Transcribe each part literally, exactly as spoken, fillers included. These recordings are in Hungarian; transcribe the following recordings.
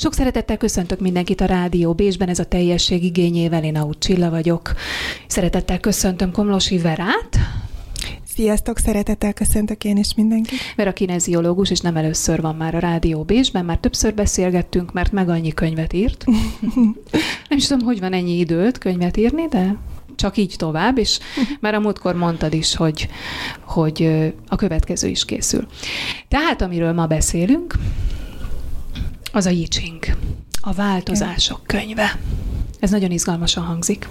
Sok szeretettel köszöntök mindenkit a Rádió Bécsben, ez a Teljesség igényével, én Auth Csilla vagyok. Szeretettel köszöntöm Komlósi Verát. Sziasztok, szeretettel köszöntök én is mindenkit. Vera kineziológus, és nem először van már a Rádió Bécsben, már többször beszélgettünk, mert meg annyi könyvet írt. Nem is tudom, hogy van ennyi időt könyvet írni, de csak így tovább, és már a múltkor mondtad is, hogy, hogy a következő is készül. Tehát, amiről ma beszélünk, az a I Ching, a változások könyve. Ez nagyon izgalmasan hangzik.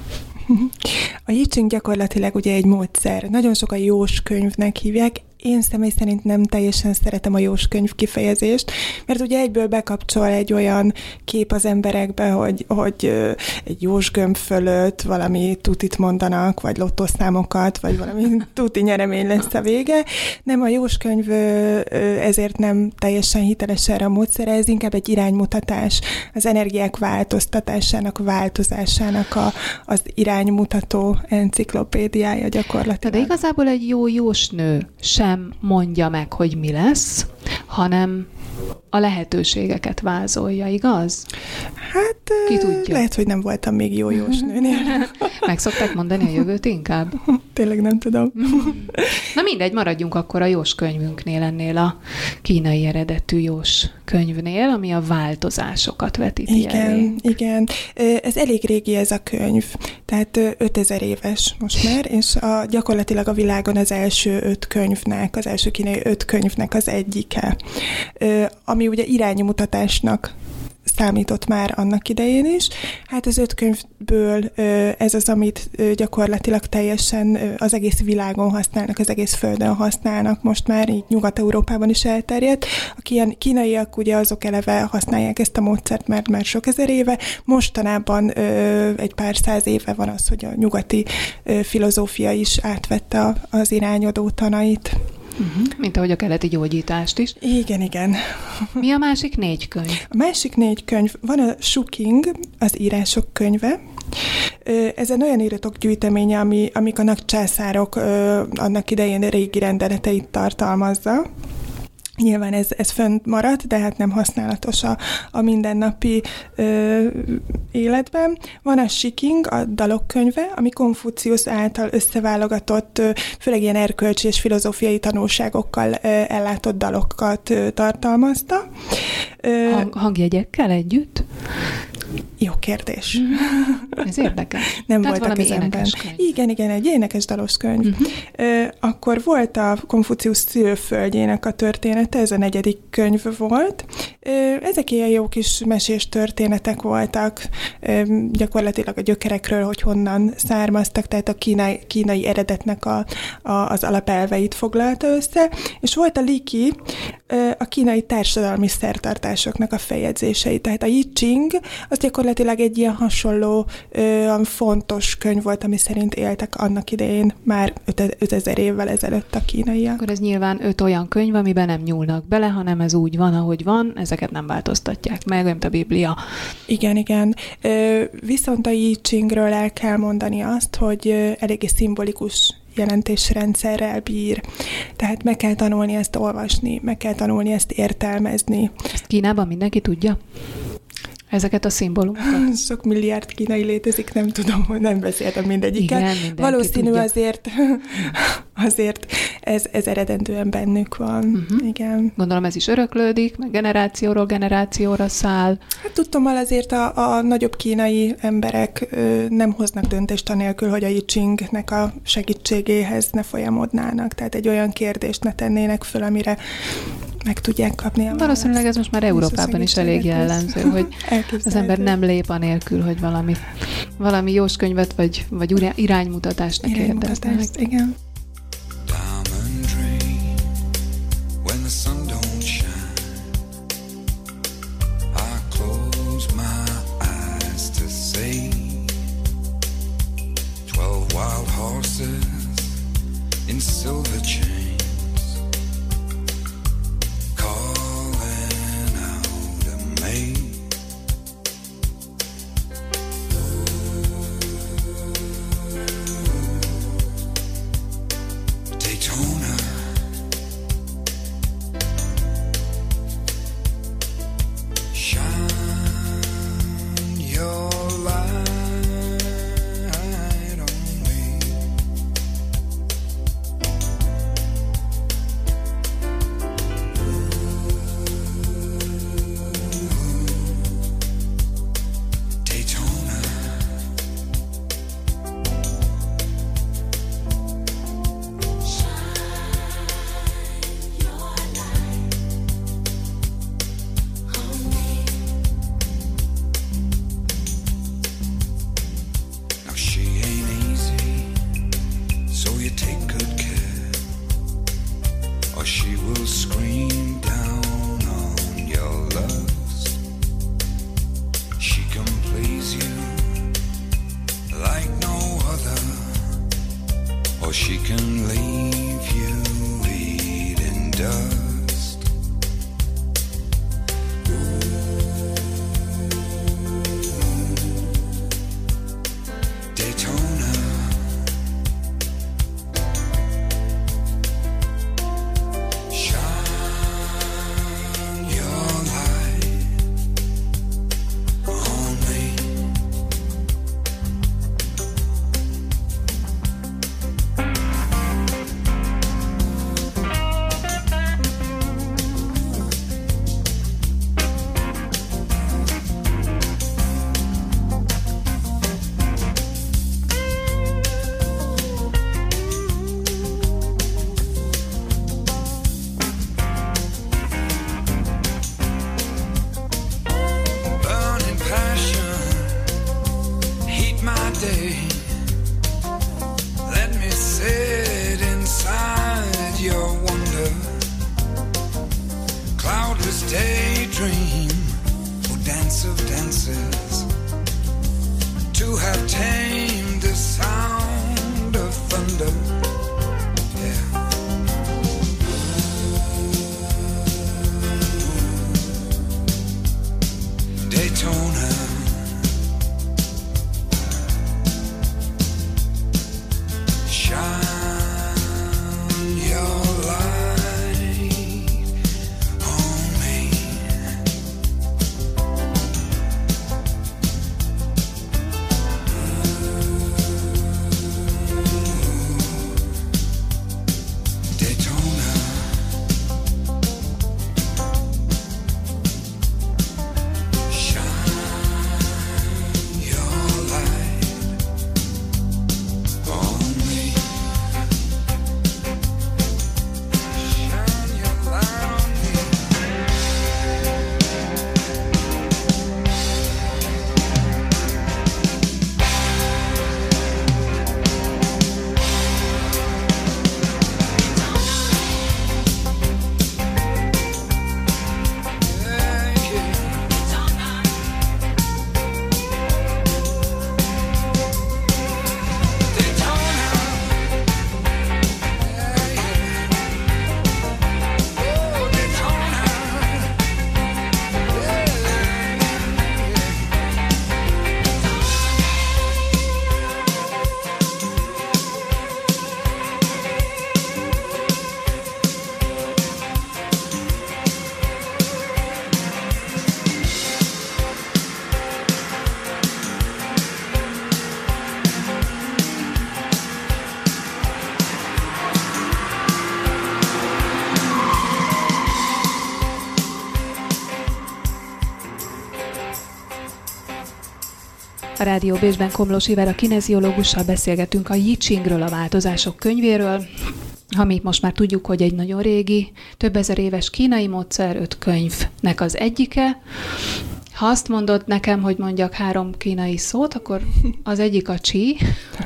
A I Ching gyakorlatilag ugye egy módszer. Nagyon sokan jós könyvnek hívják. Én személy szerint nem teljesen szeretem a jós könyv kifejezést, mert ugye egyből bekapcsol egy olyan kép az emberekbe, hogy, hogy egy jós gömb fölött valami tutit mondanak, vagy lottószámokat, vagy valami tuti nyeremény lesz a vége. Nem, a jós könyv ezért nem teljesen hiteles erre a módszere, ez inkább egy iránymutatás, az energiák változtatásának, változásának a, az iránymutató enciklopédiája gyakorlatilag. De igazából egy jó jósnő sem mondja meg, hogy mi lesz, hanem a lehetőségeket vázolja, igaz? Hát ki tudja? Lehet, hogy nem voltam még jó jósnőnél. Meg szokták mondani a jövőt inkább? Tényleg nem tudom. Na mindegy, maradjunk akkor a jós könyvünknél, ennél a kínai eredetű jós könyvnél, ami a változásokat vetíti igen, elé. Igen, ez elég régi ez a könyv, tehát ötezer éves most már, és a, gyakorlatilag a világon az első öt könyvnek, az első kínai öt könyvnek az egyike, ami ugye iránymutatásnak számított már annak idején is. Hát az öt könyvből ez az, amit gyakorlatilag teljesen az egész világon használnak, az egész földön használnak, most már így Nyugat-Európában is elterjedt. A kínaiak ugye azok eleve használják ezt a módszert már, már sok ezer éve. Mostanában egy pár száz éve van az, hogy a nyugati filozófia is átvette az irányadó tanait. Uh-huh. Mint ahogy a keleti gyógyítást is. Igen, igen. Mi a másik négy könyv? A másik négy könyv, van a Shuking, az írások könyve. Ez egy olyan iratok gyűjteménye, ami, amik a nagy császárok annak idején régi rendeleteit tartalmazza. Nyilván ez, ez fönt maradt, de hát nem használatos a, a mindennapi ö, életben. Van a Shiking, a dalok könyve, ami Konfuciusz által összeválogatott, ö, főleg ilyen erkölcsi és filozófiai tanulságokkal ö, ellátott dalokat ö, tartalmazta. Ö, Hang, hangjegyekkel együtt? Jó kérdés. Mm. Ez érdekes. Nem Tehát volt a kezemben. Igen, igen, egy énekes dalos könyv. Uh-huh. Ö, akkor volt a Konfuciusz szülőföldjének a története, ez a negyedik könyv volt. Ö, ezek ilyen jó kis mesés történetek voltak, ö, gyakorlatilag a gyökerekről, hogy honnan származtak, tehát a kínai, kínai eredetnek a, a, az alapelveit foglalta össze, és volt a Liki, ö, a kínai társadalmi szertartásoknak a feljegyzései, tehát a I Ching, az gyakorlatilag egy ilyen hasonló ö, fontos könyv volt, ami szerint éltek annak idején már ötezer évvel ezelőtt a kínaiak. Akkor ez nyilván öt olyan könyv, amiben nem nyúlnak bele, hanem ez úgy van, ahogy van, ezeket nem változtatják meg, mint a Biblia. Igen, igen. Ö, viszont a I Chingről el kell mondani azt, hogy ö, eléggé szimbolikus jelentésrendszerrel bír. Tehát meg kell tanulni ezt olvasni, meg kell tanulni ezt értelmezni. Ezt Kínában mindenki tudja? Ezeket a szimbólumokat? Sok milliárd kínai létezik, nem tudom, hogy nem beszéltem mindegyiket. Igen, valószínű tudja. azért, azért ez, ez eredendően bennük van. Uh-huh. Igen. Gondolom ez is öröklődik, meg generációról generációra száll. Hát tudtommal azért a, a nagyobb kínai emberek ö, nem hoznak döntést anélkül, hogy a I Chingnek a segítségéhez ne folyamodnának. Tehát egy olyan kérdést ne tennének föl, amire meg tudják kapni a Valószínűleg ez most már Európában is elég jellemző, hogy az ember nem lép anélkül, hogy valami, valami jós könyvet vagy, vagy iránymutatást ne kérdeznek. Igen. Wild horses in silver chains calling out a maid. or she can leave you eating dust. Daytona, shine your light on me. Burning passion, heat my day. Let me sit inside your wonder. Cloudless daydream, oh dance of dances. To have tamed the sound of thunder. Yeah. Daytona, shine your light on me. Daytona, shine your light on me. Shine your light on me. Yeah, yeah. Daytona. Yeah, yeah. Oh, Daytona. Yeah, A Rádió Bécsben Komlós Iver, a kineziológussal beszélgetünk a I Chingről, a változások könyvéről, ami most már tudjuk, hogy egy nagyon régi, több ezer éves kínai módszer, öt könyvnek az egyike. Ha azt mondod nekem, hogy mondjak három kínai szót, akkor az egyik a Qi,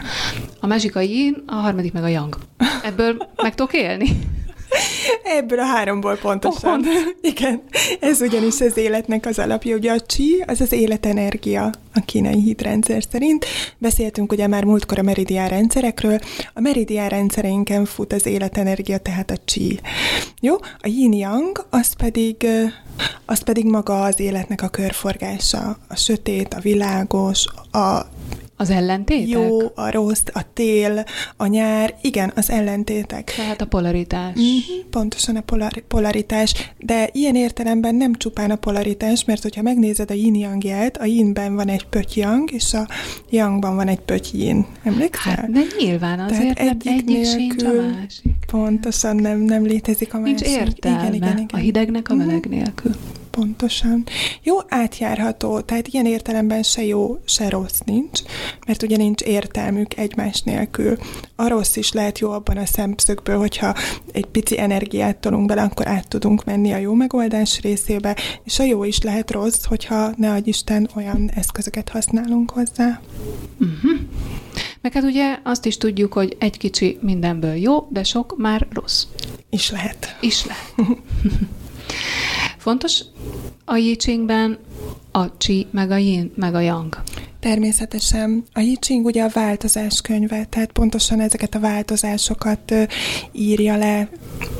a másik a Yin, a harmadik meg a Yang. Ebből meg tudok élni? Ebből a háromból pontosan. Oh. Igen, ez ugyanis az életnek az alapja. Ugye a Qi, az az életenergia a kínai hitrendszer szerint. Beszéltünk ugye már múltkor a meridián rendszerekről. A meridián rendszereinken fut az életenergia, tehát a Qi. Jó? A Yin-Yang, az pedig, az pedig maga az életnek a körforgása. A sötét, a világos, a Az ellentétek? jó, a rossz, a tél, a nyár, igen, az ellentétek. Tehát a polaritás. Mm-hmm, pontosan a polar- polaritás, de ilyen értelemben nem csupán a polaritás, mert hogyha megnézed a yin-yang jelt, a yinben van egy pötty yang, és a yangban van egy pötty yin. Emlékszel? Hát, de nyilván azért, mert egyik, egyik sincs a másik. Pontosan nem, nem létezik a másik. Nincs értelme igen, igen, igen. A hidegnek a meleg nélkül. Pontosan. Jó, átjárható, tehát ilyen értelemben se jó, se rossz nincs, mert ugye nincs értelmük egymás nélkül. A rossz is lehet jó abban a szemszögből, hogyha egy pici energiát tolunk bele, akkor át tudunk menni a jó megoldás részébe, és a jó is lehet rossz, hogyha ne adj Isten olyan eszközöket használunk hozzá. Uh-huh. Meg hát ugye azt is tudjuk, hogy egy kicsi mindenből jó, de sok már rossz. Is lehet. Is lehet. Fontos a I Chingben a Qi, meg a Yin, meg a Yang. Természetesen. A I Ching ugye a változás könyve, tehát pontosan ezeket a változásokat ö, írja le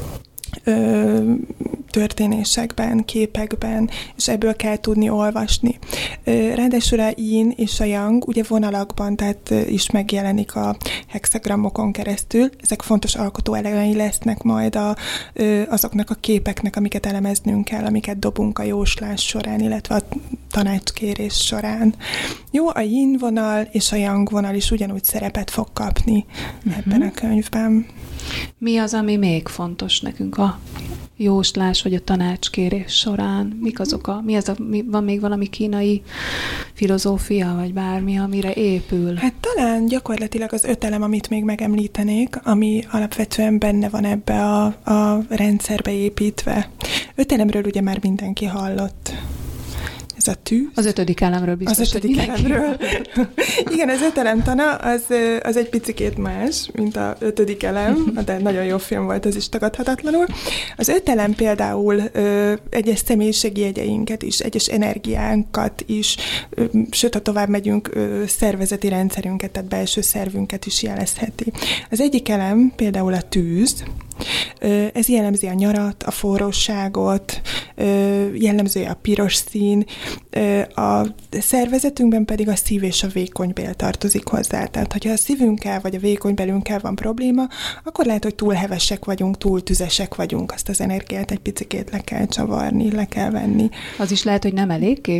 ö, történésekben, képekben, és ebből kell tudni olvasni. Ráadásul a yin és a yang ugye vonalakban, tehát is megjelenik a hexagramokon keresztül. Ezek fontos alkotóelemei lesznek majd a, azoknak a képeknek, amiket elemeznünk kell, amiket dobunk a jóslás során, illetve a tanácskérés során. Jó, a yin vonal és a yang vonal is ugyanúgy szerepet fog kapni uh-huh. ebben a könyvben. Mi az, ami még fontos nekünk a jóslás vagy a tanácskérés során? Mik azok a, mi az a, mi, van még valami kínai filozófia, vagy bármi, amire épül? Hát talán gyakorlatilag az öt elem, amit még megemlítenék, ami alapvetően benne van ebbe a, a rendszerbe építve. Öt elemről ugye már mindenki hallott. Ez a tűz. Az ötödik elemről biztos. Az ötödik elemről. Igen, az öt elem tana, az, az egy picikét más, mint a ötödik elem, de nagyon jó film volt, az is tagadhatatlanul. Az öt elem például ö, egyes személyiségi jegyeinket is, egyes energiánkat is, ö, sőt, ha tovább megyünk, ö, szervezeti rendszerünket, tehát belső szervünket is jelezheti. Az egyik elem például a tűz. Ö, ez jellemzi a nyarat, a forróságot, ö, jellemző a piros szín, a szervezetünkben pedig a szív és a vékonybél tartozik hozzá. Tehát, hogyha a szívünkkel vagy a vékonybélünkkel van probléma, akkor lehet, hogy túl hevesek vagyunk, túl tüzesek vagyunk, azt az energiát egy picikét le kell csavarni, le kell venni. Az is lehet, hogy nem eléggé?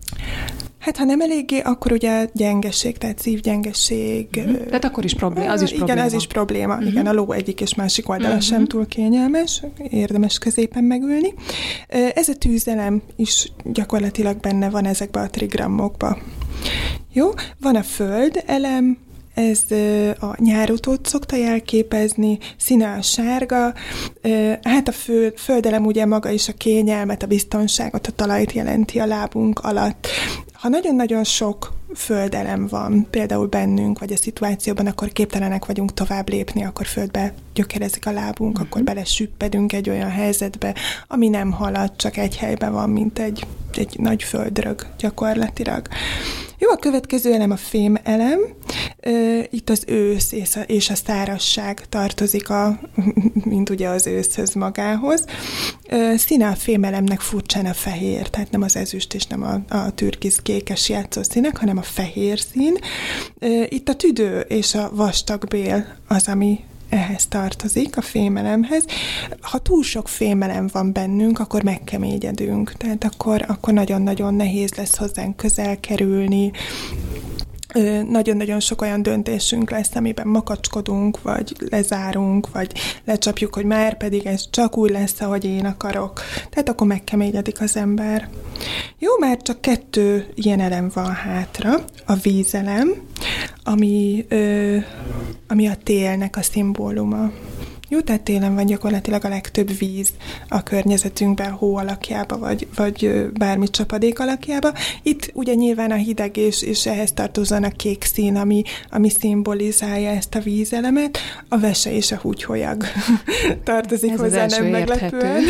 Hát, ha nem eléggé, akkor ugye gyengeség, tehát szívgyengeség. Uh-huh. Tehát akkor is probléma, az is igen, probléma. az is probléma. Uh-huh. Igen, a ló egyik és másik oldala uh-huh. sem túl kényelmes, érdemes középen megülni. Ez a tűzelem is gyakorlatilag benne van ezekben a trigrammokban. Jó, van a föld elem, ez a nyárutót szokta jelképezni, színe a sárga, hát a föld, földelem ugye maga is a kényelmet, a biztonságot, a talajt jelenti a lábunk alatt. Ha nagyon-nagyon sok földelem van, például bennünk, vagy a szituációban, akkor képtelenek vagyunk tovább lépni, akkor földbe gyökerezik a lábunk, uh-huh. akkor belesüppedünk egy olyan helyzetbe, ami nem halad, csak egy helyben van, mint egy, egy nagy földrög gyakorlatilag. Jó, a következő elem a fém elem. Itt az ősz és a szárazság tartozik, a, mint ugye az őszhöz magához. Színe a fém elemnek furcsán a fehér, tehát nem az ezüst és nem a, a türkisz kékes játszó színek, hanem a fehér szín. Itt a tüdő és a vastagbél az, ami ehhez tartozik, a fémelemhez. Ha túl sok fémelem van bennünk, akkor megkeményedünk. Tehát akkor, akkor nagyon-nagyon nehéz lesz hozzánk közel kerülni. Nagyon-nagyon sok olyan döntésünk lesz, amiben makacskodunk, vagy lezárunk, vagy lecsapjuk, hogy már pedig ez csak úgy lesz, ahogy én akarok. Tehát akkor megkeményedik az ember. Jó, már csak kettő ilyen elem van hátra. A vízelem, ami, ö, ami a télnek a szimbóluma. Jó, tehát télen van gyakorlatilag a legtöbb víz a környezetünkben, hó alakjába, vagy, vagy bármi csapadék alakjába. Itt ugye nyilván a hideg és, és ehhez tartozóan a kék szín, ami, ami szimbolizálja ezt a vízelemet. A vese és a húgyholyag tartozik ez hozzá, nem meglepően.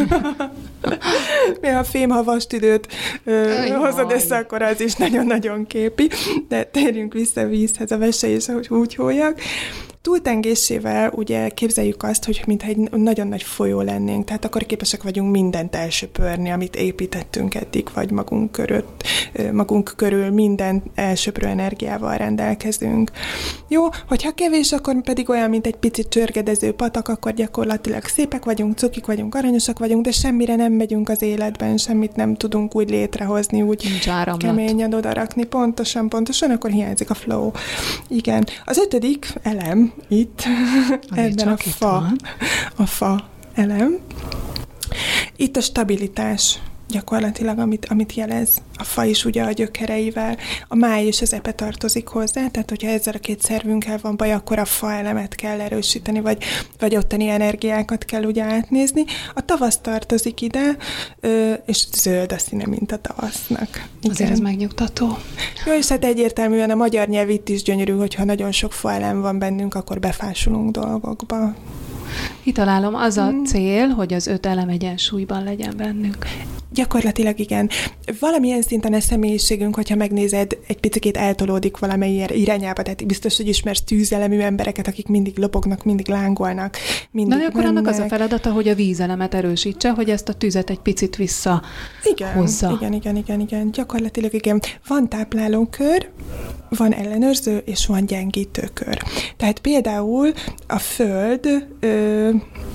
Mi a fémhavas tüdőt ö, hozod össze, akkor az is nagyon-nagyon képi. De térjünk vissza a vízhez, a vese és a húgyholyag. Túltengésével ugye képzeljük azt, hogy mintha egy nagyon nagy folyó lennénk, tehát akkor képesek vagyunk mindent elsöpörni, amit építettünk eddig, vagy magunk körül, magunk körül minden elsöprő energiával rendelkezünk. Jó, hogyha kevés, akkor pedig olyan, mint egy picit csörgedező patak, akkor gyakorlatilag szépek vagyunk, cukik vagyunk, aranyosak vagyunk, de semmire nem megyünk az életben, semmit nem tudunk úgy létrehozni, úgy keményen odarakni. Pontosan, pontosan, akkor hiányzik a flow. Igen. Az ötödik elem itt, ebben a fa, a fa elem. Itt a stabilitás gyakorlatilag, amit, amit jelez. A fa is ugye a gyökereivel, a máj és az epe tartozik hozzá, tehát hogyha ezzel a két szervünkkel van baj, akkor a fa elemet kell erősíteni, vagy, vagy ottani energiákat kell ugye átnézni. A tavasz tartozik ide, és zöld a színe, mint a tavasznak. Igen. Azért ez megnyugtató. Jó, és hát egyértelműen a magyar nyelv itt is gyönyörű, hogyha nagyon sok fa elem van bennünk, akkor befásulunk dolgokba. Kitalálom, az a cél, hogy az öt elem egyensúlyban legyen bennünk. Gyakorlatilag igen. valamilyen szinten a személyiségünk, hogyha megnézed, egy picit eltolódik valamelyik irányába, tehát biztos, hogy ismersz tűzelemű embereket, akik mindig lopognak, mindig lángolnak, mindig Na, de akkor mennek. annak az a feladata, hogy a vízelemet erősítse, hogy ezt a tüzet egy picit vissza igen, hozza. Igen, igen, igen, igen. Gyakorlatilag igen. Van táplálókör, van ellenőrző, és van gyengítőkör. Tehát például a Föld, ö,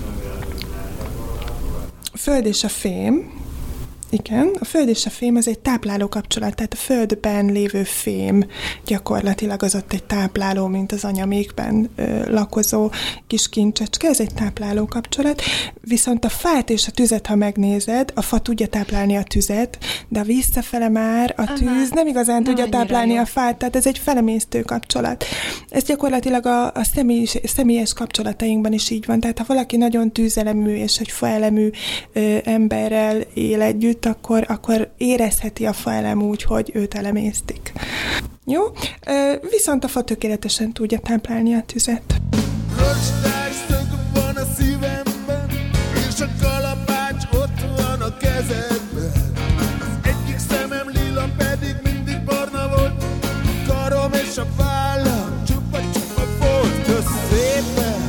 a Föld és a fém, igen, a Föld és a fém az egy tápláló kapcsolat, tehát a Földben lévő fém gyakorlatilag az ott egy tápláló, mint az anyamékben ö, lakozó kis kincsecske, ez egy tápláló kapcsolat, viszont a fát és a tüzet, ha megnézed, a fa tudja táplálni a tüzet, de a visszafele már a tűz Aha. nem igazán nem tudja táplálni jó. a fát, tehát ez egy felemésztő kapcsolat. Ez gyakorlatilag a, a személyes, személyes kapcsolatainkban is így van, tehát ha valaki nagyon tűzelemű és egy faelemű ö, emberrel él együtt, akkor, akkor érezheti a faelem úgy, hogy őt elemésztik. Jó? Viszont a fa tökéletesen tudja táplálni a tüzet. Rostás szög van a szívemben, és a kalapács ott van a kezedben. Az egyik szemem lila, pedig mindig barna volt, a karom és a vállam csupa-csupa volt. Kösz szépen!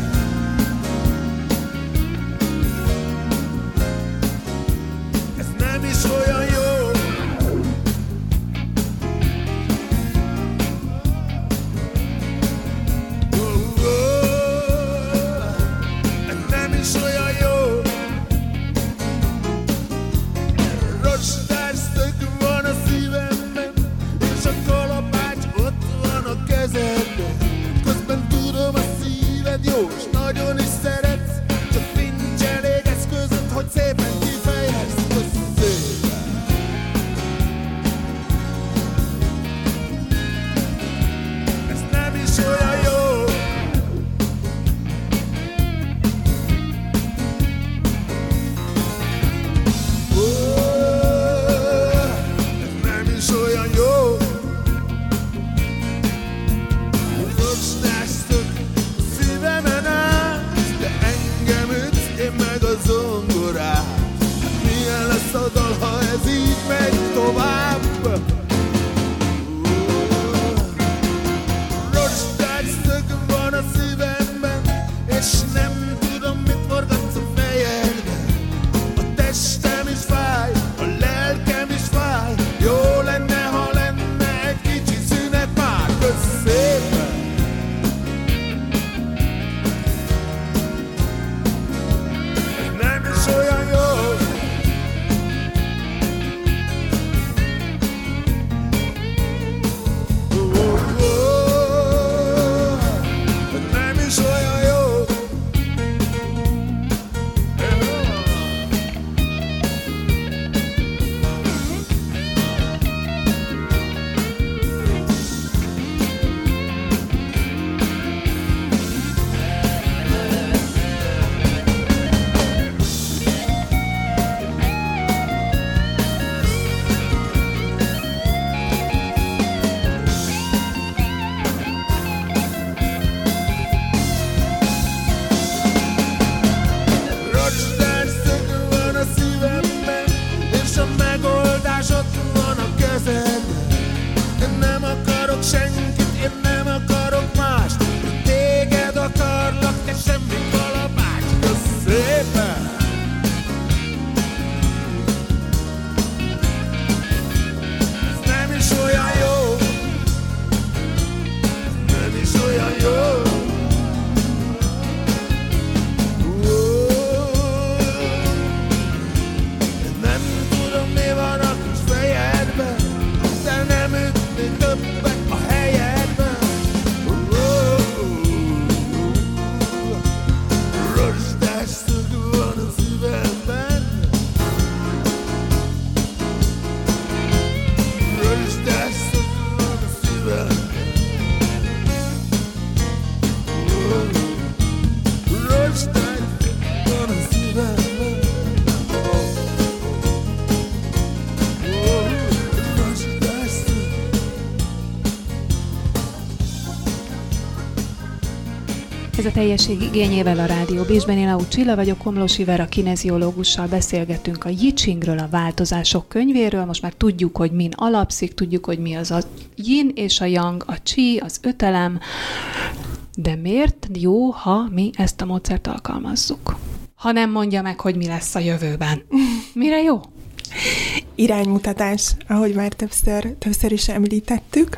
Nem is olyan jó. Oh, oh, nem is olyan jó. Rostás szög van a szívemben, és a kalapács ott van a kezedben. Közben tudom, a szíved jó, s nagyon is szeretsz, csak nincs elég eszközöd, hogy szépen kifejezd. Olyan jó. Oh, nem is olyan jó. Rostás szög szívemen át, de engem ütsz, én meg a zongorát. Milyen lesz a dal, ha ez így megy tovább? És nem tudom, mit forgatsz a fejedben. A testem is fáj, a lelkem is fáj. Jó lenne, ha lenne egy kicsi szünet már. Kösz szépen! Ez nem is olyan jó. Ez a teljesség igényével a Rádió Bécsben. Én Aud Csilla vagyok, Komlósi Vera kineziológussal beszélgetünk a I Chingről, a változások könyvéről. Most már tudjuk, hogy min alapszik, tudjuk, hogy mi az a yin és a yang, a chi, az öt elem. De miért jó, ha mi ezt a módszert alkalmazzuk? Ha nem mondja meg, hogy mi lesz a jövőben. Mire jó? Iránymutatás, ahogy már többször, többször is említettük.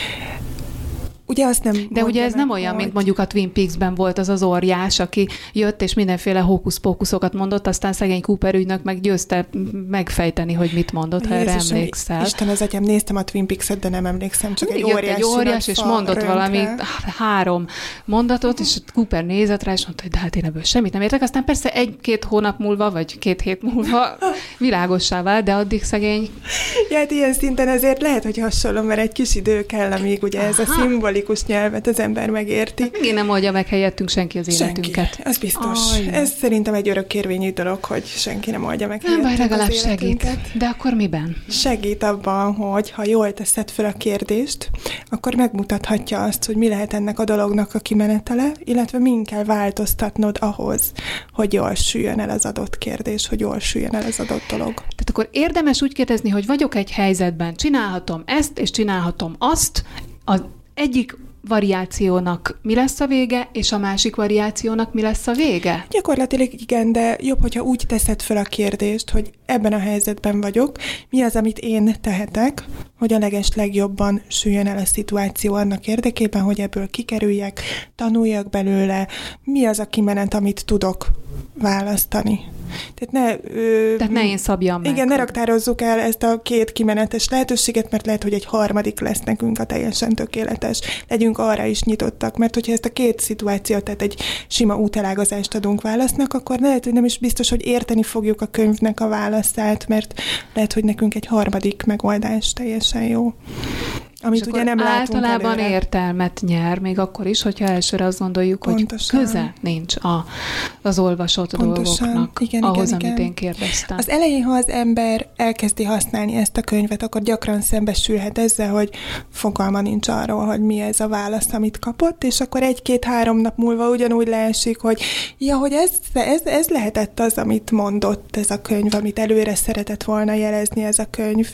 Ugye azt nem De ugye ez meg, nem olyan, hogy... mint mondjuk a Twin Peaksben volt az az óriás, aki jött és mindenféle hókusz-pókuszokat mondott, aztán szegény Cooper ügynök meg győzte megfejteni, hogy mit mondott, ha erre emlékszel. Isten az atyám, néztem a Twin Peaks-et, de nem emlékszem, csak egy jött óriás, egy óriás és mondott rönkre. valami három mondatot, és Cooper nézett rá, és mondta, hogy de hát én ebből semmit nem értek. Aztán persze egy-két hónap múlva, vagy két hét múlva világossá vált, de addig szegény. Ja, hát ilyen szinten azért lehet, hogy hasonló, mert egy kis idő kell, amíg ugye ez a szimbolikus nyelvet az ember megérti. Hát megint nem oldja meg helyettünk senki az életünket. Senki, ez biztos. Aj. Ez szerintem egy örökkérvényű dolog, hogy senki nem oldja meg Nem baj, legalább az életünket. segít. De akkor miben? Segít abban, hogy ha jól teszed fel a kérdést, akkor megmutathatja azt, hogy mi lehet ennek a dolognak a kimenetele, illetve min kell változtatnod ahhoz, hogy jól süljön el az adott kérdés, hogy jól süljön el az adott dolog. Tehát akkor érdemes úgy kérdezni, hogy vagyok egy helyzetben, csinálhatom ezt, és csinálhatom azt, az egyik variációnak mi lesz a vége, és a másik variációnak mi lesz a vége? Gyakorlatilag igen, de jobb, hogyha úgy teszed fel a kérdést, hogy ebben a helyzetben vagyok, mi az, amit én tehetek, hogy a leges legjobban süljön el a szituáció annak érdekében, hogy ebből kikerüljek, tanuljak belőle, mi az a kimenet, amit tudok választani. Tehát ne, ö, Tehát ne én szabjam meg. Igen, ne raktározzuk el ezt a két kimenetes lehetőséget, mert lehet, hogy egy harmadik lesz nekünk a teljesen tökéletes. Legyünk arra is nyitottak, mert hogyha ezt a két szituációt, tehát egy sima útelágazást adunk válasznak, akkor lehet, hogy nem is biztos, hogy érteni fogjuk a könyvnek a válaszát, mert lehet, hogy nekünk egy harmadik megoldás teljesen jó. Amit ugye nem látunk általában előre. értelmet nyer, még akkor is, hogyha elsőre azt gondoljuk, Pontosan. hogy köze nincs a, az olvasott Pontosan. dolgoknak Igen, ahhoz, igen, amit igen. én kérdeztem. Az elején, ha az ember elkezdi használni ezt a könyvet, akkor gyakran szembesülhet ezzel, hogy fogalma nincs arról, hogy mi ez a válasz, amit kapott, és akkor egy-két-három nap múlva ugyanúgy leesik, hogy ja, hogy ez, ez, ez lehetett az, amit mondott ez a könyv, amit előre szeretett volna jelezni ez a könyv.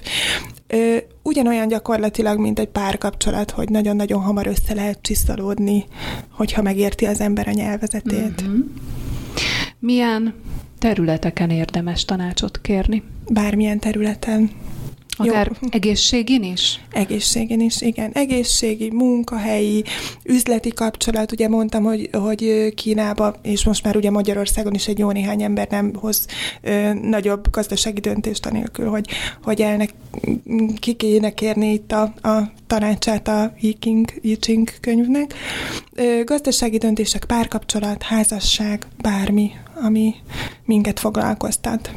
Ö, ugyanolyan gyakorlatilag, mint egy párkapcsolat, hogy nagyon-nagyon hamar össze lehet csiszolódni, hogyha megérti az ember a nyelvezetét. Mm-hmm. Milyen területeken érdemes tanácsot kérni? Bármilyen területen. Akár Jó. egészségén is? Egészségén is, igen. Egészségi, munkahelyi, üzleti kapcsolat. Ugye mondtam, hogy, hogy Kínába, és most már ugye Magyarországon is egy jó néhány ember nem hoz ö, nagyobb gazdasági döntést anélkül, hogy, hogy elnek ki kéne kérni itt a, a tanácsát a I Ching, I Ching könyvnek. Ö, gazdasági döntések, párkapcsolat, házasság, bármi, ami minket foglalkoztat.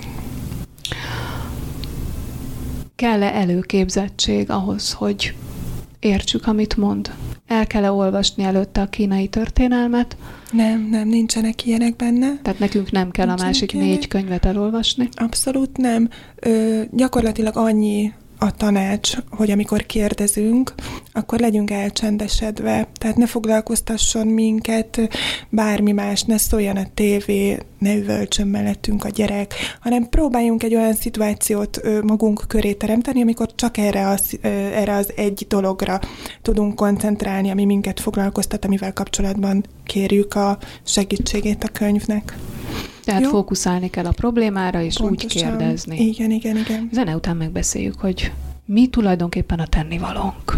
Kell-e előképzettség ahhoz, hogy értsük, amit mond? El kell-e olvasni előtte a kínai történelmet? Nem, nem, nincsenek ilyenek benne. Tehát nekünk nem kell Nincsenek a másik ilyenek. négy könyvet elolvasni? Abszolút nem. Ö, gyakorlatilag annyi a tanács, hogy amikor kérdezünk, akkor legyünk elcsendesedve. Tehát ne foglalkoztasson minket bármi más, ne szóljon a tévé, ne üvölcsön mellettünk a gyerek, hanem próbáljunk egy olyan szituációt ö, magunk köré teremteni, amikor csak erre az, ö, erre az egy dologra tudunk koncentrálni, ami minket foglalkoztat, amivel kapcsolatban kérjük a segítségét a könyvnek. Tehát Jó. fókuszálni kell a problémára, és Pontosan. úgy kérdezni. Igen, igen, igen. Zene után megbeszéljük, hogy mi tulajdonképpen a tennivalónk.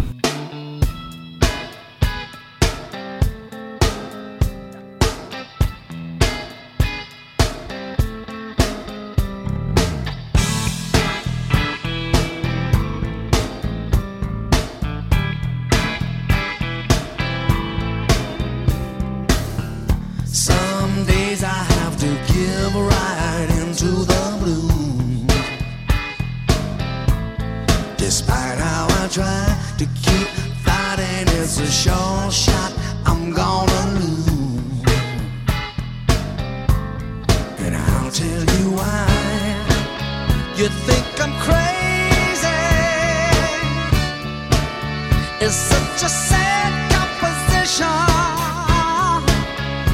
Some days I have to give right into the blue. Despite how I try to keep fighting, it's a sure shot I'm gonna lose. And I'll tell you why. You think I'm crazy. It's such a sad composition.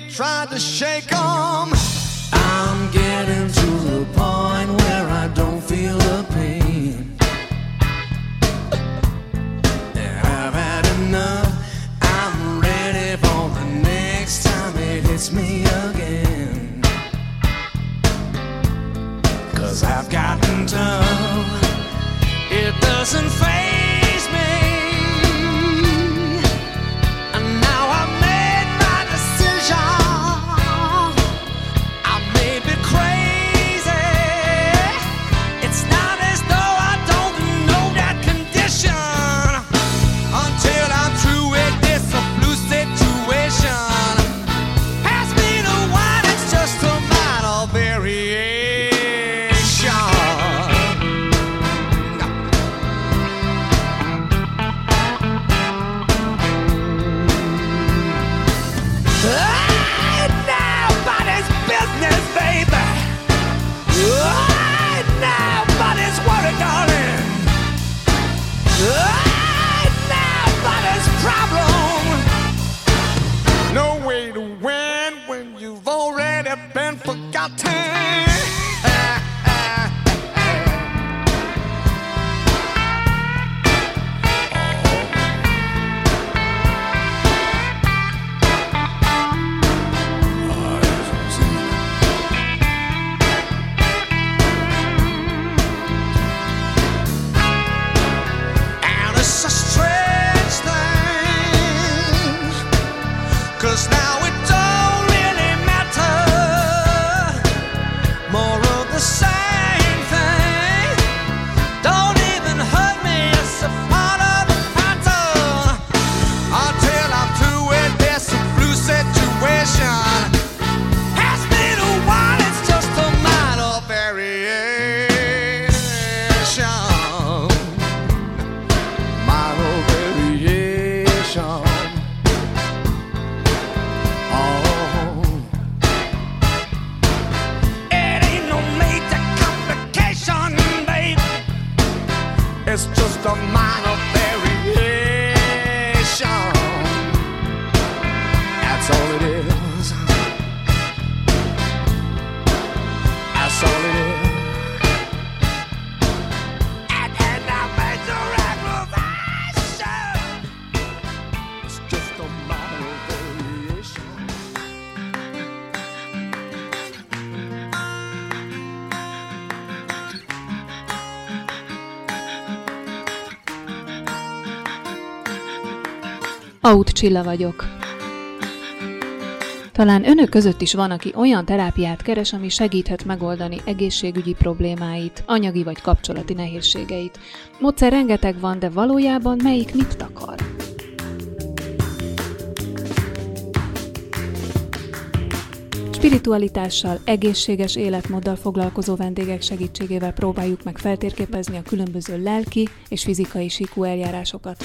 tried to shake 'em. I'm getting to the point where I don't feel the pain. I've had enough. I'm ready for the next time it hits me again. 'Cause I've gotten tough. It doesn't faze me. And now I've made my decision. I may be crazy. It's not as though I don't know that condition. Until I'm through with this blue situation. Pass me the wine, it's just a minor variation. It's just a minor variation. That's all it is. That's all it is. And then I made the revelation. It's just a minor variation. Aut Csilla vagyok. Talán önök között is van, aki olyan terápiát keres, ami segíthet megoldani egészségügyi problémáit, anyagi vagy kapcsolati nehézségeit. Módszer rengeteg van, de valójában melyik mit takar? Spiritualitással, egészséges életmóddal foglalkozó vendégek segítségével próbáljuk meg feltérképezni a különböző lelki és fizikai síkú eljárásokat.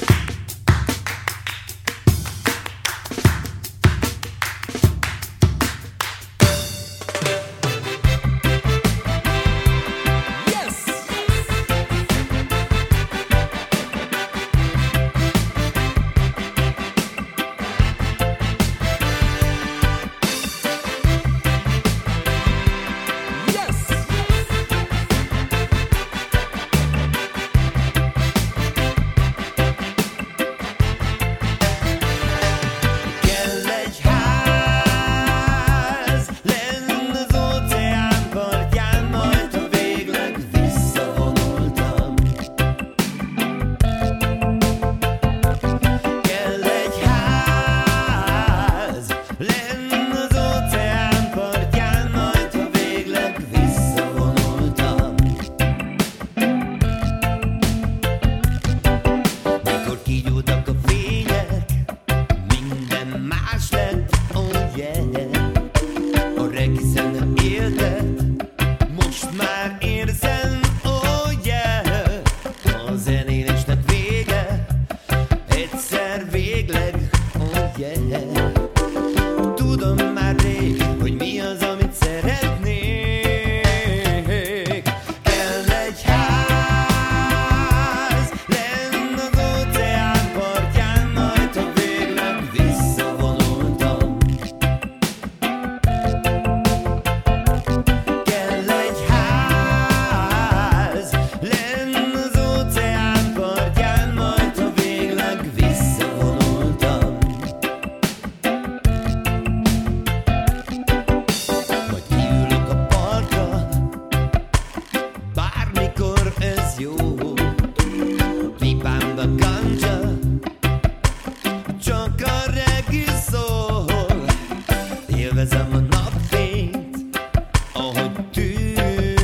csak a reggae szól. Élvezem a napfényt, ahogy tűz,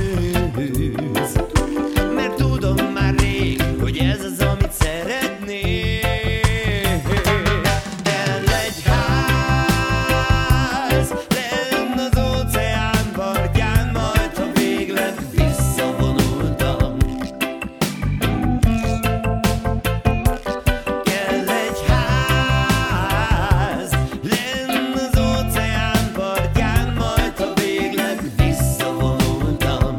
mert tudom már rég, hogy ez az, amit szeretnék. El egy ház, lenn az óceán partján, majd ha végleg visszavonultam. Kell egy ház, lenn az óceán partján, majd ha végleg visszavonultam.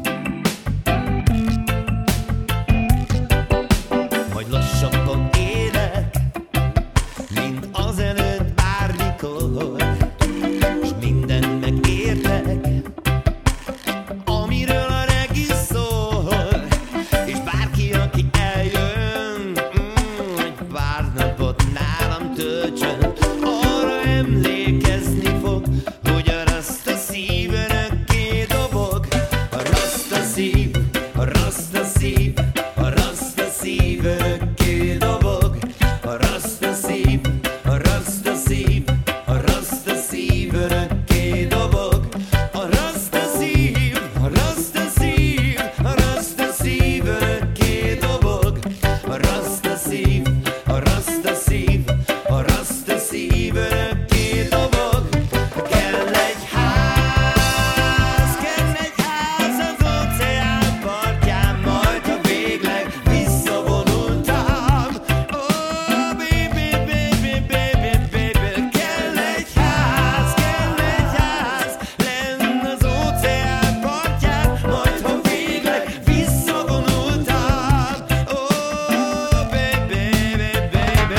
Majd lassabban élek, mint azelőtt bármikor, s mindent megértek, amiről a reggae szól. És bárki, aki eljön, mm, hogy pár napot nálam töltsön, arra emlékezni fog, hogy a rasta szív örökké dobog. A rasta szív, a rasta szív, a rasta szív örökké dobog. A rasta szív, a rasta szív, a rasta szív örökké dobog. A rasta szív, a rasta szív, a rasta szív örökké dobog. A rasta szív, a rasta szív, a rasta szív örökké dobog. Kell egy ház, kell egy ház az óceán partján, majd ha végleg visszavonultam. Oh, baby, baby, baby, baby. Kell egy ház, kell egy ház, lenn az óceán partján, majd ha végleg visszavonultam. Oh, baby, baby, baby.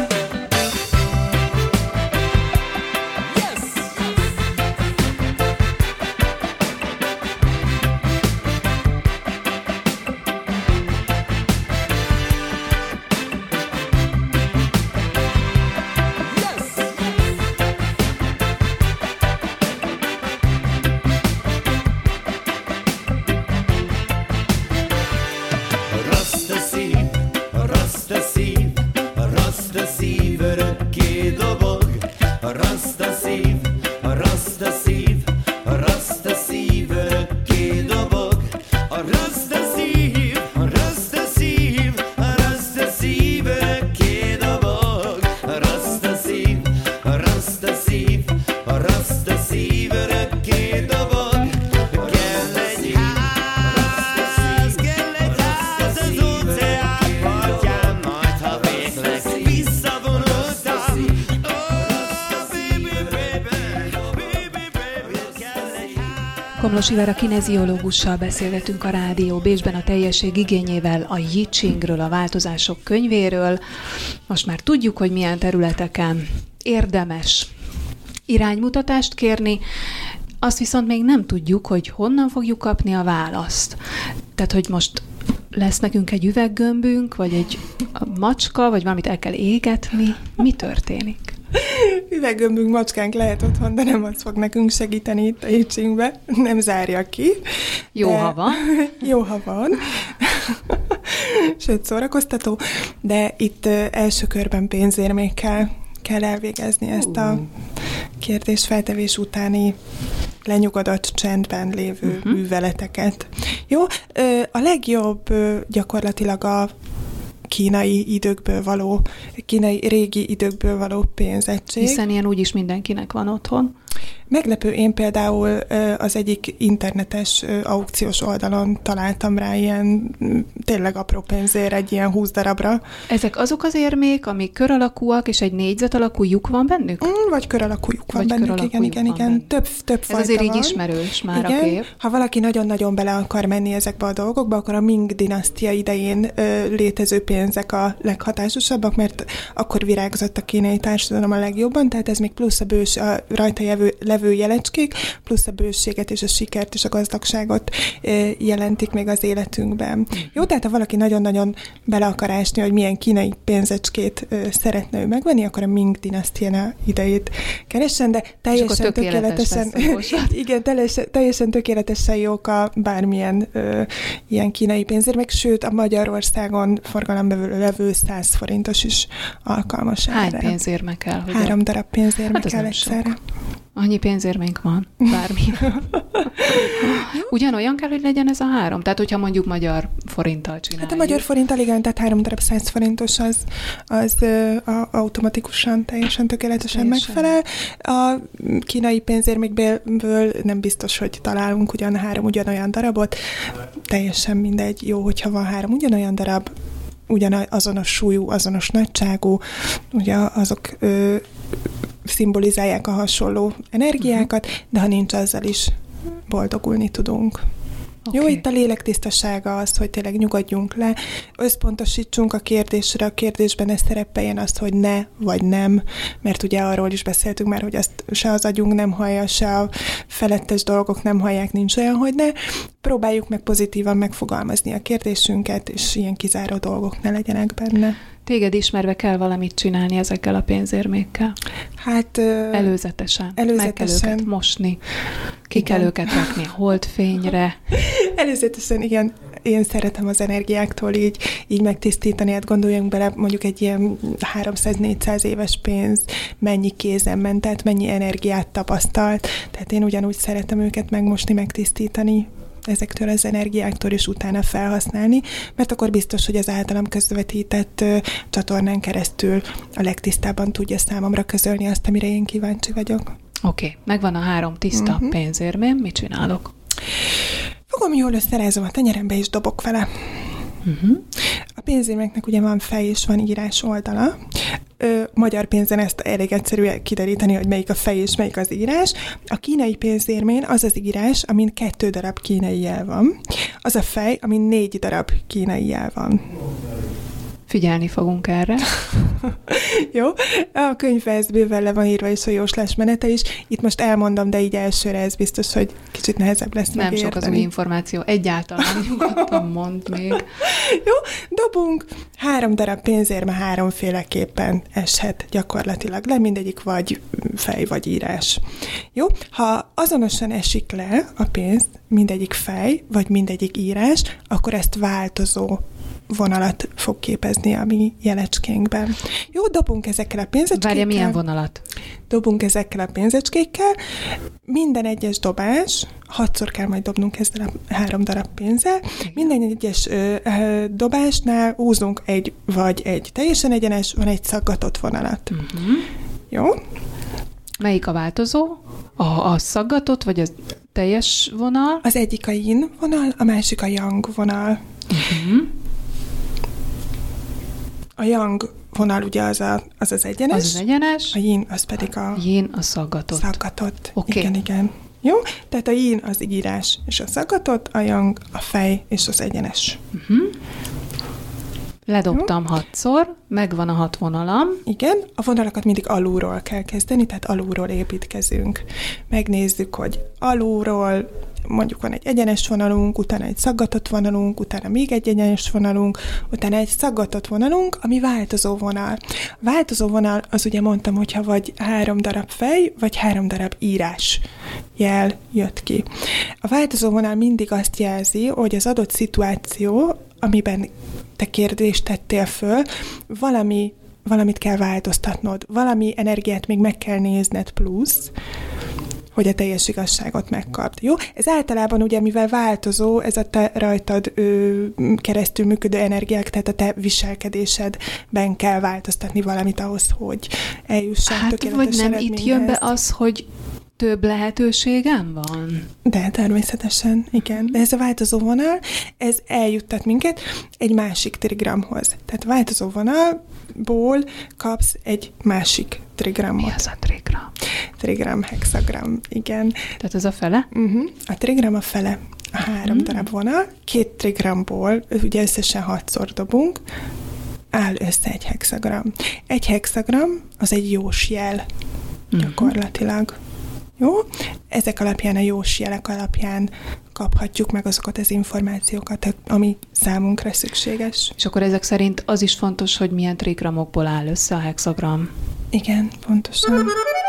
Yes! A rasta szív, a rasta szív, a rasta szív örökké dobog. A rasta szív, a rasta szív, a rasta szív örökké dobog. A rasta szív, a rasta szív, a rasta szív örökké dobog. A rasta szív, a rasta szív, a rasta szív örökké dobog. Kell egy ház, kell egy ház az óceán partján, majd ha végleg visszavonultam. Oh, baby, baby, baby, baby, kell egy ház. Komlós Ivera kineziológussal beszélgetünk a Rádió Bécsben a teljesség igényével a I Chingről, a változások könyvéről. Most már tudjuk, hogy milyen területeken érdemes iránymutatást kérni, azt viszont még nem tudjuk, hogy honnan fogjuk kapni a választ. Tehát, hogy most lesz nekünk egy üveggömbünk, vagy egy macska, vagy valamit el kell égetni. Mi történik? Üveggömbünk, macskánk lehet otthon, de nem az fog nekünk segíteni itt a I Chingbe. Nem zárja ki. Jó, de... ha van. Jó, ha van. Sőt, szórakoztató. De itt ö, első körben pénzérmékkel kell elvégezni ezt a kérdésfeltevés utáni lenyugodott csendben lévő uh-huh. műveleteket. Jó, ö, a legjobb ö, gyakorlatilag a kínai időkből való, kínai régi időkből való pénzettség. Hiszen ilyen úgyis mindenkinek van otthon. Meglepő, én például az egyik internetes aukciós oldalon találtam rá ilyen tényleg apró pénzért egy ilyen húsz darabra. Ezek azok az érmék, amik kör alakúak, és egy négyzet alakú lyuk van bennük? Mm, vagy kör alakú lyuk van vagy bennük, igen, igen, igen. Több, több Ez fajta azért van. így ismerős már igen. a kép. Ha valaki nagyon-nagyon bele akar menni ezekbe a dolgokba, akkor a Ming dinasztia idején ö, létező pénzek a leghatásosabbak, mert akkor virágzott a kínai társadalom a legjobban, tehát ez még plusz a bős, a rajta jövő levő, levő jelecskék, plusz a bőséget és a sikert és a gazdagságot jelentik még az életünkben. Jó, tehát ha valaki nagyon-nagyon bele akar ásni, hogy milyen kínai pénzecskét szeretne ő megvenni, akkor a Ming dinasztia idejét keressen, de teljesen tökéletesen, igen, teljesen, teljesen tökéletesen jók a bármilyen ö, ilyen kínai pénzérmek, sőt a Magyarországon forgalomba levő száz forintos is alkalmas. Hány erre. pénzérme kell? Hogy Három darab pénzérme hát kell egyszerre. Annyi pénzérménk van, bármi. Ugyanolyan kell, hogy legyen ez a három? Tehát, hogyha mondjuk magyar forinttal csináljuk. Hát a magyar forinttal igen, tehát három darab száz forintos az, az ö, a, automatikusan, teljesen tökéletesen teljesen. megfelel. A kínai pénzérmékből nem biztos, hogy találunk ugyan három ugyanolyan darabot. Teljesen mindegy, jó, hogyha van három ugyanolyan darab, ugyanazonos súlyú, azonos nagyságú, ugye azok ö, szimbolizálják a hasonló energiákat, de ha nincs, azzal is boldogulni tudunk. Okay. Jó, itt a lélek tisztasága az, hogy tényleg nyugodjunk le, összpontosítsunk a kérdésre, a kérdésben ez szerepeljen az, hogy ne, vagy nem, mert ugye arról is beszéltünk már, hogy azt se az agyunk nem hallja, se a felettes dolgok nem hallják, nincs olyan, hogy ne. Próbáljuk meg pozitívan megfogalmazni a kérdésünket, és ilyen kizáró dolgok ne legyenek benne. Téged ismerve kell valamit csinálni ezekkel a pénzérmékkel? Hát... Előzetesen. Előzetesen. Meg kell őket mosni. Ki igen. kell őket rakni a holdfényre. Előzetesen, igen. Én szeretem az energiáktól így, így megtisztítani. Hát gondoljunk bele, mondjuk egy ilyen háromszáz-négyszáz éves pénz mennyi kézen ment, tehát mennyi energiát tapasztalt. Tehát én ugyanúgy szeretem őket megmosni, megtisztítani ezektől az energiáktól, és utána felhasználni, mert akkor biztos, hogy az általam közvetített uh, csatornán keresztül a legtisztábban tudja számomra közölni azt, amire én kíváncsi vagyok. Oké, okay. Megvan a három tiszta uh-huh. pénzérmém, mit csinálok? Fogom, jól összerázom a tenyerembe, és dobok vele. Uh-huh. A pénzérmeknek ugye van fej és van írás oldala. Ö, magyar pénzen ezt elég egyszerű kideríteni, hogy melyik a fej és melyik az írás. A kínai pénzérmén az az írás, amin kettő darab kínai jel van. Az a fej, amin négy darab kínai jel van. Figyelni fogunk erre. Jó. A könyvben ez bőven le van írva, és a jóslás menete is. Itt most elmondom, de így elsőre ez biztos, hogy kicsit nehezebb lesz Nem megérteni. sok az új információ. Egyáltalán nyugodtan mondd még. Jó, dobunk. Három darab pénzérme háromféleképpen eshet gyakorlatilag le, mindegyik vagy fej, vagy írás. Jó? Ha azonosan esik le a pénz, mindegyik fej, vagy mindegyik írás, akkor ezt változó vonalat fog képezni a mi jelecskénkben. Jó, dobunk ezekkel a pénzecskékkel. Várja, milyen vonalat? Dobunk ezekkel a pénzecskékkel. Minden egyes dobás, hatszor kell majd dobnunk ezzel a három darab pénzzel. Minden egyes ö, ö, dobásnál húzunk egy vagy egy teljesen egyenes, van egy szaggatott vonalat. Uh-huh. Jó? Melyik a változó? A, a szaggatott, vagy a teljes vonal? Az egyik a yin vonal, a másik a yang vonal. Uh-huh. A yang vonal ugye az a, az, az egyenes. Az az egyenes. A yin az pedig a... Yin a szaggatott. Szaggatott. Okay. Igen, igen. Jó? Tehát a yin az írás és a szaggatott, a yang a fej és az egyenes. Uh-huh. Ledobtam jó? hatszor, megvan a hat vonalam. Igen, a vonalakat mindig alulról kell kezdeni, tehát alulról építkezünk. Megnézzük, hogy alulról mondjuk van egy egyenes vonalunk, utána egy szaggatott vonalunk, utána még egy egyenes vonalunk, utána egy szaggatott vonalunk, ami változó vonal. A változó vonal az ugye mondtam, hogyha vagy három darab fej, vagy három darab írás jel jött ki. A változó vonal mindig azt jelzi, hogy az adott szituáció, amiben te kérdést tettél föl, valami, valamit kell változtatnod, valami energiát még meg kell nézned plusz, hogy a teljes igazságot megkapd. Jó? Ez általában ugye, mivel változó, ez a te rajtad ö, keresztül működő energiák, tehát a te viselkedésedben kell változtatni valamit ahhoz, hogy eljussál hát, tökéletes vagy nem eredményhez. Itt jön be az, hogy több lehetőségem van? De természetesen, igen. De ez a változó vonal, ez eljuttat minket egy másik trigramhoz. Tehát a változó vonalból kapsz egy másik trigramot. Mi az a trigram? Trigram, hexagram, igen. Tehát ez a fele? Uh-huh. A trigram a fele. A három uh-huh. darab vonal. Két trigramból, ugye összesen hatszor dobunk, áll össze egy hexagram. Egy hexagram az egy jós jel, uh-huh. gyakorlatilag. Jó? Ezek alapján, a jós jelek alapján kaphatjuk meg azokat az információkat, ami számunkra szükséges. És akkor ezek szerint az is fontos, hogy milyen trigramokból áll össze a hexagram. Igen, pontosan.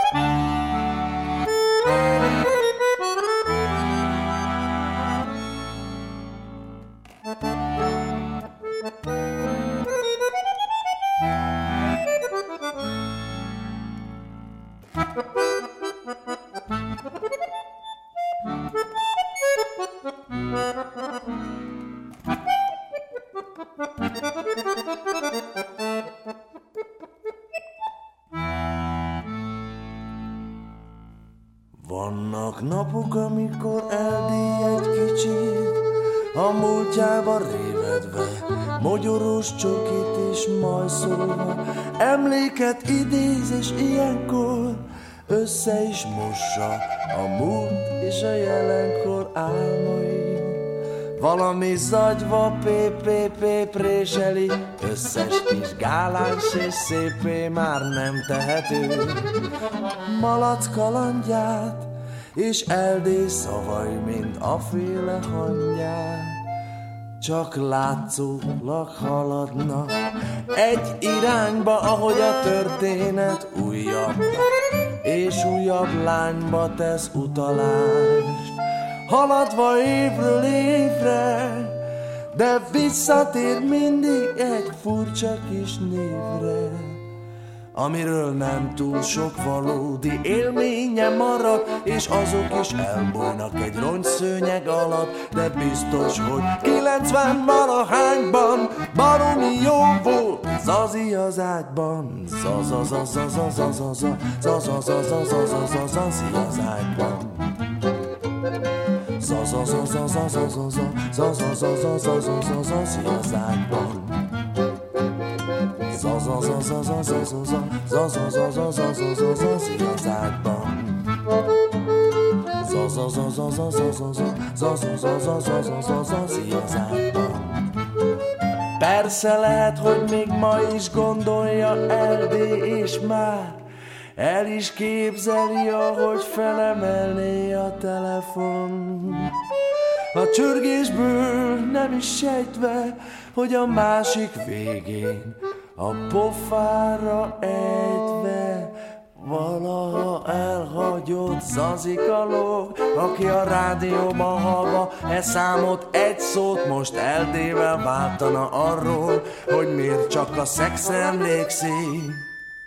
Vannak napok, amikor eldíj egy kicsit, a múltjába révedve, mogyorós csokit és majszolva, emléket idéz, és ilyenkor össze is mossa a múlt és a jelenkor álmai. Valami zagyva pé-pé-pé préseli, összes kis gáláns és szépé már nem tehető. Malac kalandját és eldé szavai, mint a féle hangyát, csak látszólag haladnak egy irányba, ahogy a történet újabb és újabb lányba tesz utalást. Haladva évről évre, de visszatér mindig egy furcsa kis névre, amiről nem túl sok valódi élménye marad, és azok is elbújnak egy rongyszőnyeg alatt, de biztos, hogy kilencven valahányban baromi jó volt Zazi az ágyban. Zazazazazazazaza, zazazazazazaza, Zazi az ágyban. Zazazazazazazaza, zazazazazazaza, Zazi az ágyban. Zazazazazazazaza, zazazazazazaza, Zazi az ágyban. Zazazazazazazaza, zazazazazazaza, Zazi az ágyban. Persze lehet, hogy még ma is gondolja Eldé, és már el is képzeli, ahogy felemelné a telefon. A csörgésből nem is sejtve, hogy a másik végén a pofára ejtve valaha elhagyott Zazika lóg, aki a rádióban hallva e számot, egy szót most Eldével váltana arról, hogy miért csak a szexre emlékszik.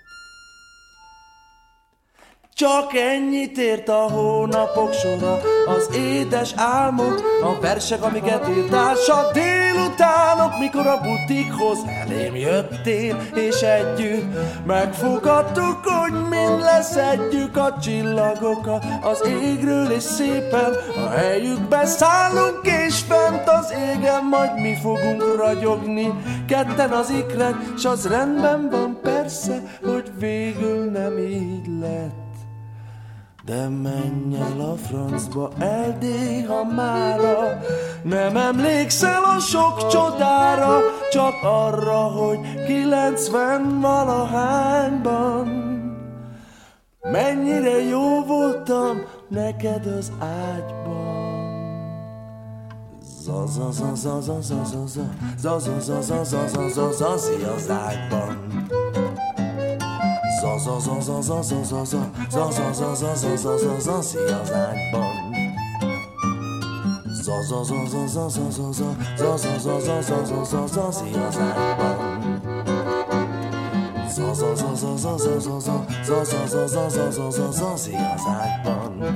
Csak ennyit ért a hónapok sora, az édes álmok, a versek, amiket írtál, s a délutánok, mikor a butikhoz elém jöttél, és együtt megfogadtuk, hogy mind leszedjük a csillagokat az égről, és szépen a helyükbe szállunk, és fent az égen majd mi fogunk ragyogni, ketten az ikrek, s az rendben van persze, hogy végül nem így lett. De menj el a francba, Eldé, ha mára nem emlékszel a sok csodára, csak arra, hogy kilencven valahányban mennyire jó voltam neked az ágyban. Zazazazazazazaza, zazazazazazaza, Zazi az ágyban. Zazazazazazazaza, zazazazazazaza, Zazi az ágyban. Zazazazazazazaza, zazazazazazaza, Zazi az ágyban. Zazazazazazazaza, zazazazazazaza, Zazi az ágyban.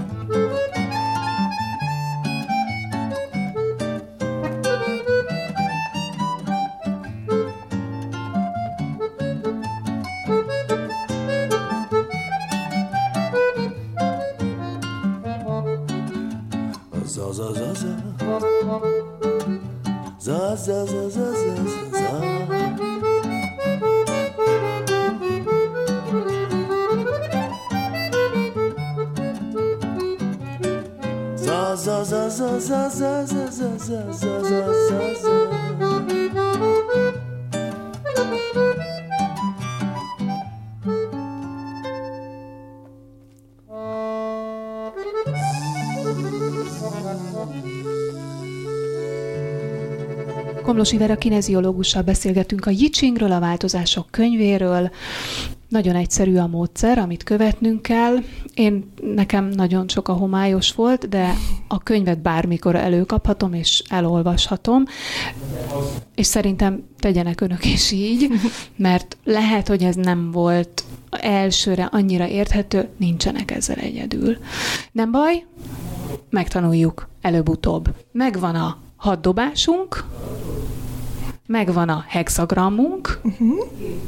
Komlósi Vera kineziológussal beszélgetünk a Yichingről, a változások könyvéről. Nagyon egyszerű a módszer, amit követnünk kell. Én, nekem nagyon sok a homályos volt, de a könyvet bármikor előkaphatom és elolvashatom. És szerintem tegyenek önök is így, mert lehet, hogy ez nem volt elsőre annyira érthető, nincsenek ezzel egyedül. Nem baj, megtanuljuk előbb-utóbb. Megvan a hatdobásunk, megvan a hexagrammunk. Uh-huh.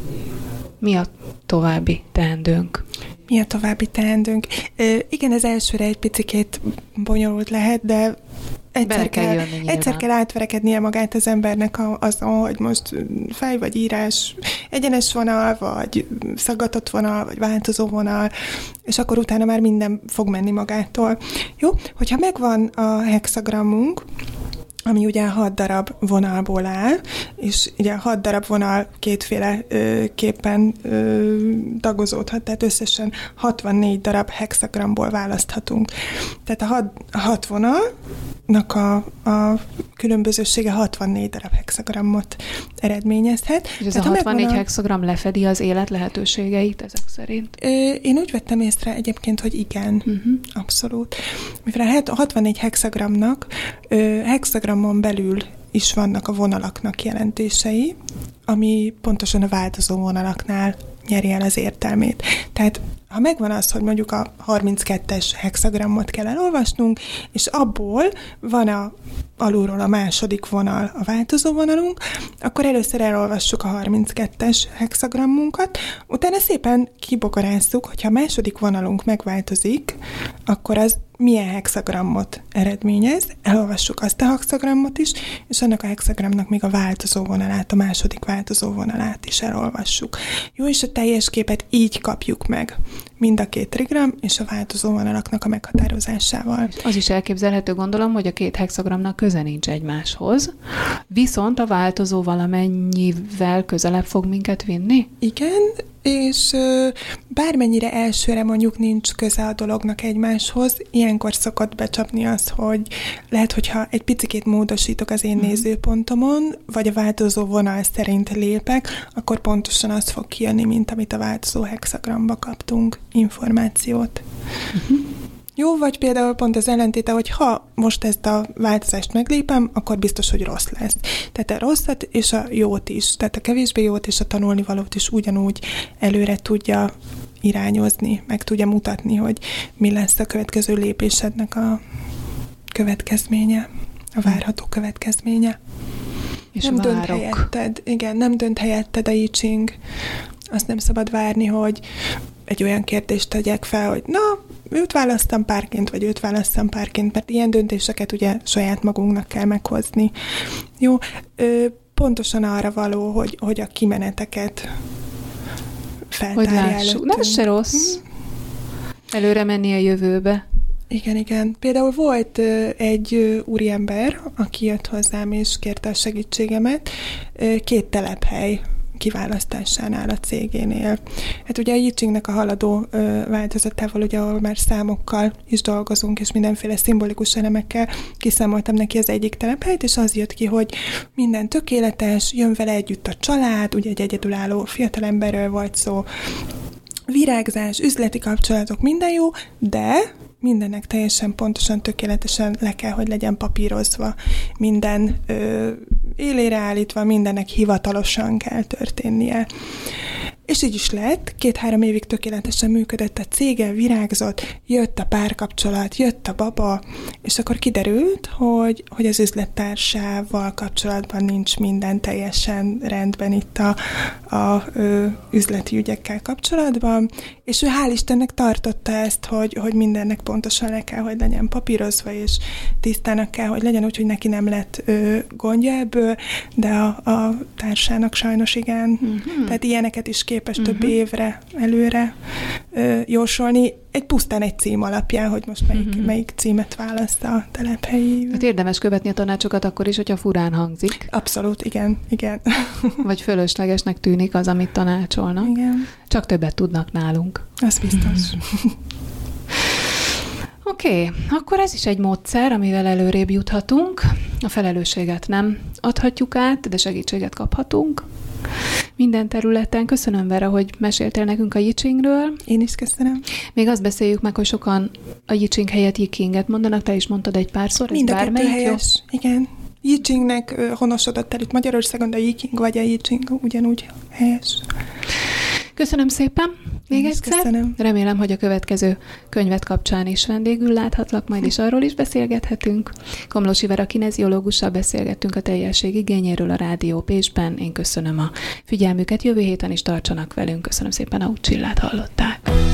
Mi a további teendőnk? Mi a további teendőnk? Ö, igen, az elsőre egy picikét bonyolult lehet, de egyszer kell, kell, egyszer kell átverekednie magát az embernek azon, hogy most fej vagy írás, egyenes vonal, vagy szaggatott vonal, vagy változó vonal, és akkor utána már minden fog menni magától. Jó? Hogyha megvan a hexagrammunk, ami ugye hat darab vonalból áll, és ugye hat darab vonal kétféle ö, képen ö, tagozódhat, tehát összesen hatvannégy darab hexagramból választhatunk. Tehát a hat, a hat vonalnak a, a különbözősége hatvannégy darab hexagramot eredményezhet. És ez tehát a hatvannégy megvan a... hexagram lefedi az élet lehetőségeit ezek szerint? Ö, én úgy vettem észre egyébként, hogy igen, uh-huh. abszolút. Mivel a hatvannégy hexagramnak ö, hexagramon belül is vannak a vonalaknak jelentései, ami pontosan a változó vonalaknál nyeri el az értelmét. Tehát ha megvan az, hogy mondjuk a harminckettes hexagramot kell elolvasnunk, és abból van a, alulról a második vonal, a változó vonalunk, akkor először elolvassuk a harminckettes hexagramunkat, utána szépen kibogarázzuk, hogyha a második vonalunk megváltozik, akkor az milyen hexagramot eredményez, elolvassuk azt a hexagramot is, és annak a hexagramnak még a változó vonalát, a második változó vonalát is elolvassuk. Jó, és a teljes képet így kapjuk meg, mind a két trigram és a változó vonalaknak a meghatározásával. Az is elképzelhető, gondolom, hogy a két hexagramnak köze nincs egymáshoz, viszont a változó valamennyivel közelebb fog minket vinni? Igen, és bármennyire elsőre mondjuk nincs köze a dolognak egymáshoz, ilyenkor szokott becsapni az, hogy lehet, hogyha egy picikét módosítok az én mm. nézőpontomon, vagy a változó vonal szerint lépek, akkor pontosan az fog kijönni, mint amit a változó hexagramba kaptunk információt. Uh-huh. Jó, vagy például pont az ellentéte, hogy ha most ezt a változást meglépem, akkor biztos, hogy rossz lesz. Tehát a rosszat és a jót is, tehát a kevésbé jót és a tanulnivalót is ugyanúgy előre tudja irányozni, meg tudja mutatni, hogy mi lesz a következő lépésednek a következménye, a várható következménye. És nem várok. dönt helyetted, igen, nem dönt helyetted a I Ching. Azt nem szabad várni, hogy egy olyan kérdést tegyek fel, hogy na, őt választam párként, vagy őt választam párként, mert ilyen döntéseket ugye saját magunknak kell meghozni. Jó, pontosan arra való, hogy, hogy a kimeneteket feltárja előttünk. Na, ez se rossz. Hm? Előre menni a jövőbe. Igen, igen. Például volt uh, egy uh, úriember, aki jött hozzám és kérte a segítségemet, uh, két telephely kiválasztásánál a cégénél. Hát ugye a I Chingnek a haladó ö, változatával, ugye, ahol már számokkal is dolgozunk, és mindenféle szimbolikus elemekkel kiszámoltam neki az egyik telephelyt, és az jött ki, hogy minden tökéletes, jön vele együtt a család, ugye egy egyedülálló fiatalemberről volt szó, virágzás, üzleti kapcsolatok, minden jó, de mindennek teljesen pontosan, tökéletesen le kell, hogy legyen papírozva. Minden ö, élére állítva, mindennek hivatalosan kell történnie. És így is lett, két-három évig tökéletesen működött a cége, virágzott, jött a párkapcsolat, jött a baba, és akkor kiderült, hogy, hogy az üzlettársával kapcsolatban nincs minden teljesen rendben itt a, a ö, üzleti ügyekkel kapcsolatban, és ő hál' Istennek tartotta ezt, hogy, hogy mindennek pontosan le kell, hogy legyen papírozva, és tisztának kell, hogy legyen, úgyhogy neki nem lett ö, gondja ebből, de a, a társának sajnos igen. Mm-hmm. Tehát ilyeneket is képes több uh-huh. évre előre ö, jósolni, egy pusztán egy cím alapján, hogy most melyik, uh-huh. melyik címet választ a telephelyi. Hát érdemes követni a tanácsokat akkor is, hogyha furán hangzik. Abszolút, igen, igen. Vagy fölöslegesnek tűnik az, amit tanácsolnak. Igen. Csak többet tudnak nálunk. Az biztos. Oké, okay, akkor ez is egy módszer, amivel előrébb juthatunk. A felelősséget nem adhatjuk át, de segítséget kaphatunk. Minden területen. Köszönöm, Vera, hogy meséltél nekünk a Yichingről. Én is köszönöm. Még azt beszéljük meg, hogy sokan a Yiching helyett Yikinget mondanak, te is mondtad egy párszor, ez Mind a kettő bármelyik jó? helyes. Igen. Yichingnek ö, honosodott el itt Magyarországon, de a Yiking vagy a Yiching ugyanúgy helyes. Köszönöm szépen még Én is egyszer. köszönöm. Remélem, hogy a következő könyvet kapcsán is vendégül láthatlak, majd is arról is beszélgethetünk. Komlósi Vera kineziológussal beszélgettünk a teljesség igényéről a Rádió Pécsben. Én köszönöm a figyelmüket, jövő héten is tartsanak velünk. Köszönöm szépen, a Csillát hallották.